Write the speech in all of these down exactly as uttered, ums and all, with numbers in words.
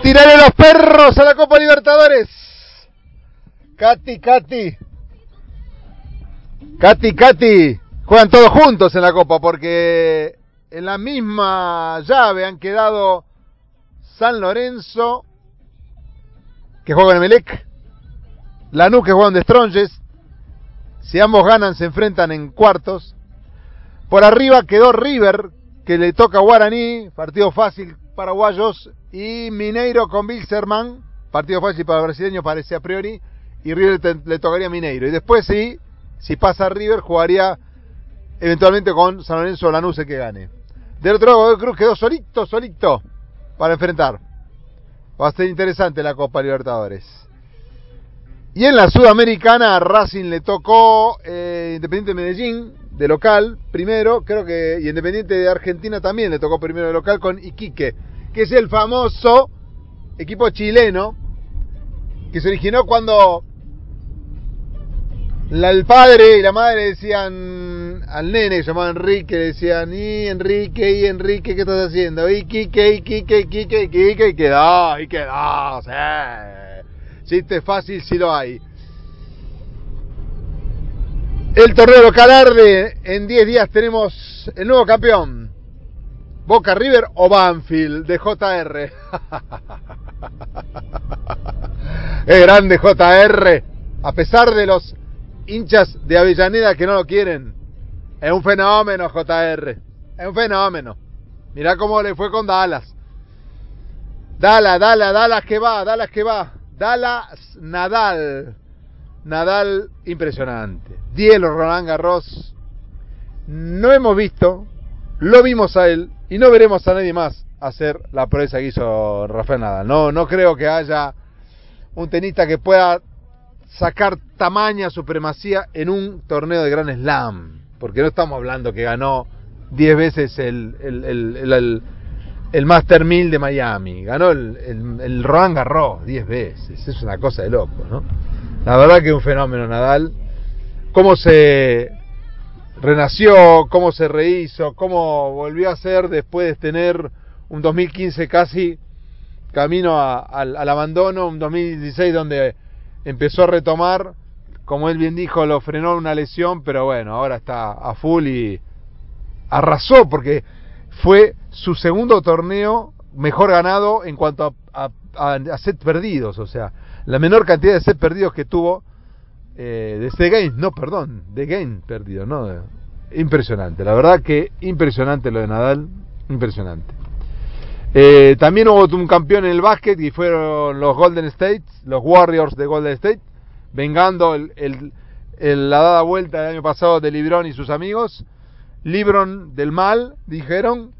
tirarle los perros a la Copa Libertadores. Katy, Katy. Katy, Katy. Juegan todos juntos en la Copa porque en la misma llave han quedado San Lorenzo, que juega en Emelec, Lanús, que juega en The Strongest. Si ambos ganan, se enfrentan en cuartos. Por arriba quedó River, que le toca a Guaraní, partido fácil paraguayos, y Mineiro con Wilstermann, partido fácil para el brasileño parece a priori, y River te, le tocaría a Mineiro. Y después sí, si pasa River, jugaría eventualmente con San Lorenzo o Lanús, el que gane. Del otro lado, Godoy Cruz quedó solito, solito para enfrentar. Va a ser interesante la Copa Libertadores. Y en la Sudamericana, a Racing le tocó eh, Independiente Medellín, de local, primero, creo que, y Independiente de Argentina también le tocó primero de local con Iquique, que es el famoso equipo chileno, que se originó cuando la, el padre y la madre decían al nene, que se llamaba Enrique, le decían, y Enrique, y Enrique, ¿qué estás haciendo? Iquique, Iquique, Iquique, Iquique, y quedó, y quedó, sí. Chiste fácil si lo hay. El torneo local arde. En diez días tenemos el nuevo campeón. Boca, River o Banfield de J R. Es grande J R. A pesar de los hinchas de Avellaneda que no lo quieren. Es un fenómeno J R. Es un fenómeno. Mirá cómo le fue con Dallas. Dallas, Dallas, Dallas que va, Dallas que va. Dallas, Nadal. Nadal, impresionante. diez los Roland Garros. No hemos visto, lo vimos a él y no veremos a nadie más hacer la proeza que hizo Rafael Nadal. No, no creo que haya un tenista que pueda sacar tamaña supremacía en un torneo de Grand Slam. Porque no estamos hablando que ganó diez veces el, el, el, el, el el Master mil de Miami, ganó el, el, el Roland Garros diez veces, es una cosa de loco, ¿no? La verdad que es un fenómeno Nadal, cómo se renació, cómo se rehizo, cómo volvió a ser después de tener un dos mil quince casi camino a, a, al abandono, un dos mil dieciséis donde empezó a retomar, como él bien dijo, lo frenó una lesión, pero bueno, ahora está a full y arrasó porque fue su segundo torneo mejor ganado en cuanto a, a, a sets perdidos, o sea, la menor cantidad de sets perdidos que tuvo, eh, de set games, no, perdón, de game perdido, no, impresionante, la verdad que impresionante lo de Nadal, impresionante. Eh, también hubo un campeón en el básquet y fueron los Golden State, los Warriors de Golden State, vengando el, el, el, la dada vuelta del año pasado de LeBron y sus amigos. LeBron del mal, dijeron.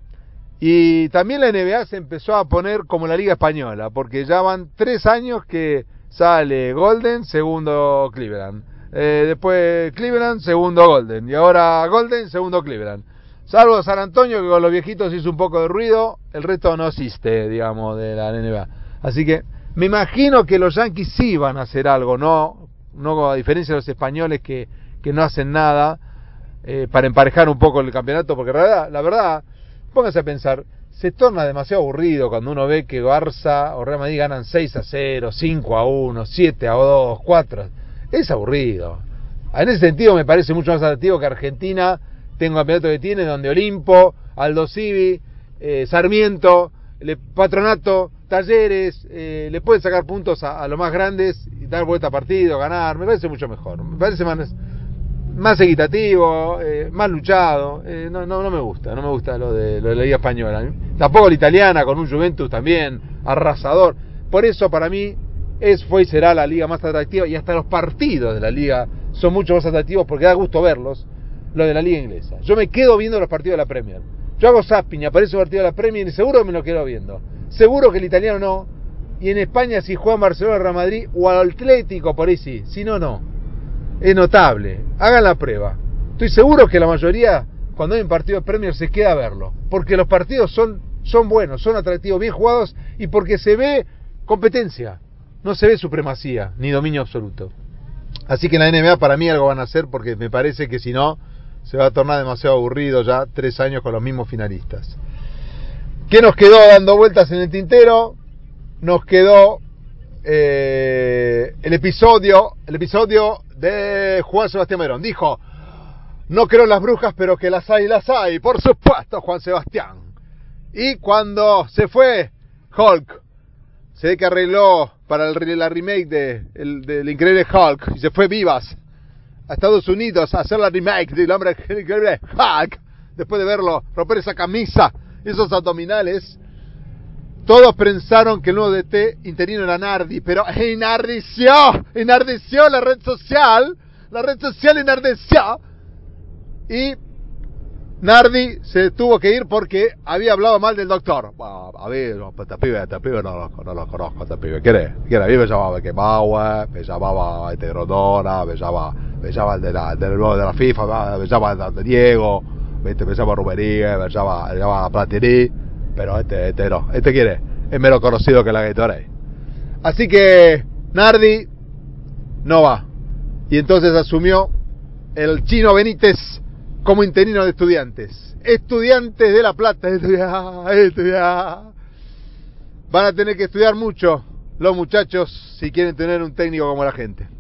Y también la N B A se empezó a poner como la Liga Española, porque ya van tres años que sale Golden, segundo Cleveland, eh, después Cleveland, segundo Golden, y ahora Golden, segundo Cleveland. Salvo San Antonio, que con los viejitos hizo un poco de ruido, el resto no existe, digamos, de la N B A. Así que me imagino que los Yankees sí van a hacer algo, no, no a diferencia de los españoles que, que no hacen nada, eh, para emparejar un poco el campeonato, porque la verdad, la verdad, pónganse a pensar, se torna demasiado aburrido cuando uno ve que Barça o Real Madrid ganan seis a cero, cinco a uno, siete a dos, cuatro. Es aburrido. En ese sentido me parece mucho más atractivo que Argentina tenga un campeonato que tiene, donde Olimpo, Aldo Civi, eh, Sarmiento, le, Patronato, Talleres, eh, le pueden sacar puntos a, a los más grandes y dar vuelta a partido, ganar. Me parece mucho mejor. Me parece más, más equitativo, eh, más luchado. Eh, no, no, no me gusta, no me gusta lo de, lo de la Liga Española. Tampoco la italiana, con un Juventus también arrasador. Por eso, para mí, es, fue y será la liga más atractiva, y hasta los partidos de la liga son mucho más atractivos porque da gusto verlos, lo de la liga inglesa. Yo me quedo viendo los partidos de la Premier. Yo hago zapping y aparece un partido de la Premier y seguro me lo quedo viendo. Seguro que el italiano no. Y en España, si juegan Barcelona, Real Madrid o Atlético, por ahí sí. Si no, no. Es notable. Hagan la prueba. Estoy seguro que la mayoría, cuando hay un partido de Premier, se queda a verlo. Porque los partidos son, son buenos, son atractivos, bien jugados, y porque se ve competencia. No se ve supremacía, ni dominio absoluto. Así que en la N B A para mí algo van a hacer, porque me parece que si no, se va a tornar demasiado aburrido ya tres años con los mismos finalistas. ¿Qué nos quedó dando vueltas en el tintero? nos quedó eh, el episodio, el episodio de Juan Sebastián Verón. Dijo, no creo en las brujas, pero que las hay, las hay. Por supuesto, Juan Sebastián. Y cuando se fue Hulk, se ve que arregló para el, la remake de, el, del Increíble Hulk, y se fue Vivas a Estados Unidos a hacer la remake del Hombre Increíble Hulk, después de verlo romper esa camisa, esos abdominales. Todos pensaron que el nuevo D T interino era Nardi, pero enardeció, enardeció la red social, la red social enardeció, y Nardi se tuvo que ir porque había hablado mal del doctor. Bueno, a ver, este pibe, este pibe no lo, no lo conozco, este pibe. ¿Quién es? ¿Quién es? A mí me llamaba Beckenbauer, me llamaba este Grondona, me llamaba, me llamaba el de la, del de la FIFA, me llamaba el de Diego, ¿viste? Me llamaba Rubería, me llamaba, me llamaba Platini, pero este, este no. ¿Este quién es? Es menos conocido que la Gatorade. Así que Nardi no va. Y entonces asumió el Chino Benítez como interino de Estudiantes. Estudiantes de La Plata, estudiar, estudiar. Van a tener que estudiar mucho los muchachos si quieren tener un técnico como la gente.